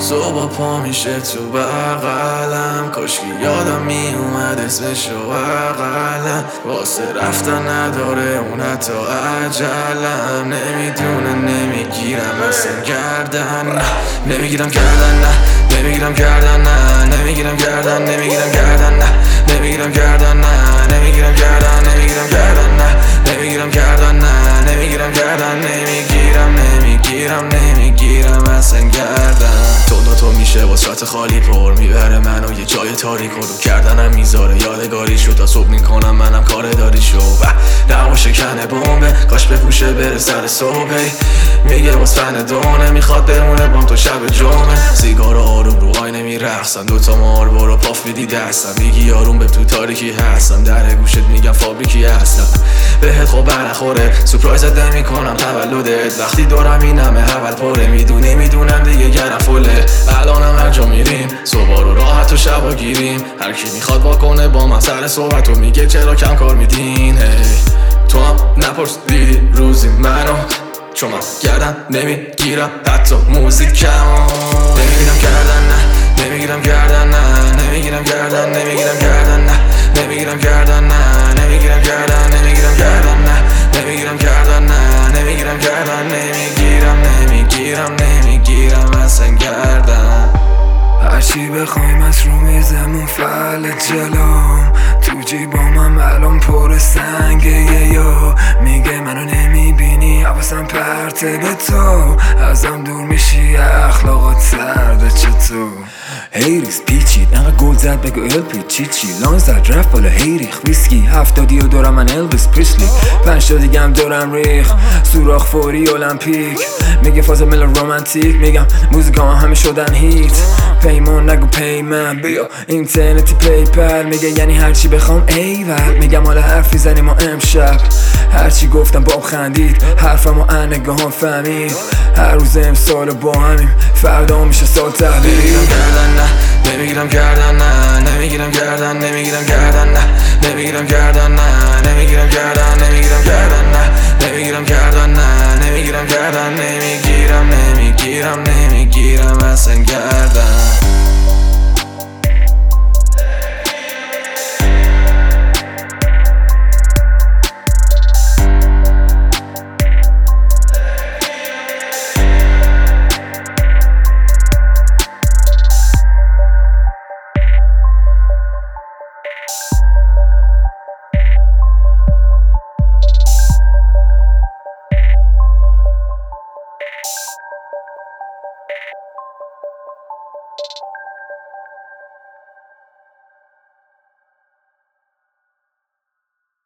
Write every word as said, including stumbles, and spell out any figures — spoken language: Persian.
صبح پا میشه تو بغلم، کاشکی یادم میومد اسمشو بغلم. واسه رفتن نداره اون حتی عجلم. نمیدونه نمیگیرم اصلا گردن، نه نمیگیرم گردن، نه نمیگیرم گردن، نه نمیگیرم گردن، نمیگیرم گردن، نه نمیگیرم گردن، نه نمیگیرم گردن، نمیگیرم گردن، نه نمیگیرم گردن، نه نمیگیرم گردن، نمیگیرم نمیگیرم نمیگیرم اصلا گردن. تو تو میشه با شات خالی پر میبره منو یه جای تاریک رو کردنم میذاره یادگاری شد تا صبح میکنم منم کار داری شو و نمو شکنه بمبه کاش بپوشه بره سر صبحی. میگه باز فن دونه میخواد بمونه بام تو شب جمعه. سیگار آروم رو آینه میرخصم، دوتا مار برو پاف میدی دستم. میگی آروم به تو تاریکی هستم، در گوشت میگم فابریکی هستم. بهت خب برنخوره سورپرایزت نمیکنم تولدت، وقتی دورم اینمه اول پره. میدونی میدونم دیگه گرم فله، الانم هر جا میریم صبح رو راحت و شبا گیریم. هر کی میخواد واکنه با من سر صحبت و میگه چرا کم کار میدین. هی تو هم نپرس دیدی روزی منو، چون من گردن نمیگیرم حتی موزیکمو. نمیگیرم گردن، نه نمیگیرم گردن، نه نمیگیرم گردن، نمیگیرم گردن، نه نمیگیرم گردن، نه نمیگیرم گردن، نمیگیرم گردن، نه نمیگیرم گردن، نه نمیگیرم گردن، نمیگیرم نمیگیرم نمیگیرم اصلا گردن. هرچی بخوایم از رو میزمون فعل جلوم، تو جیبامم الان پر سنگه. یا میگه منو نمیبینی حواسم پرته به تو، ازم دور میشی اخلاقات سرده چطور. هیریس پیچید انقدر گل زد بگو الپی چی چی لان زد رفت بالا هیریخ ویسکی هفتادی و دورم من الویس پریسلی پنج تا دیگم دورم ریخ سوراخ فوری المپیک. میگه فاز مل رومانتیک، میگم موزیکا همه شدن هیت. پیمان نگو پیمن بیا اینترنتی پیپل، میگه یعنی هرچی بخوام ایول. میگم حالا حرفی زنیم ما امشب، هرچی گفتم باب خندید حرفم و نگاهام فهمید. هر روز امسال با همیم فردا میشه سال تحویل. نمیگیرم گردن، نه نمیگیرم گردن، نه نمیگیرم گردن، نمیگیرم گردن، نه نمیگیرم گردن، نه نمیگیرم گردن، نمیگیرم گردن، نه نمیگیرم گردن، نه نمیگیرم گردن، نمیگیرم نمیگیرم نمیگیرم اصلا گردن.